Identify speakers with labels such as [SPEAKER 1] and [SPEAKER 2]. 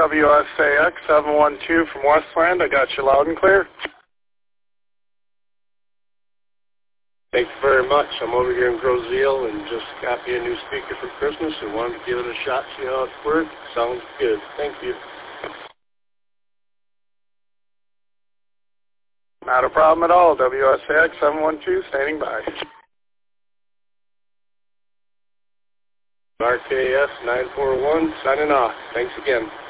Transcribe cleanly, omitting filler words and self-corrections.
[SPEAKER 1] WSAX 712 from Westland. I got you loud and clear.
[SPEAKER 2] Thank you very much. I'm over here in Groseal and just got me a new speaker for Christmas and wanted to give it a shot, see how it's worked. Sounds good. Thank you.
[SPEAKER 1] Not a problem at all. WSAX 712 standing by.
[SPEAKER 2] RKS 941 signing off. Thanks again.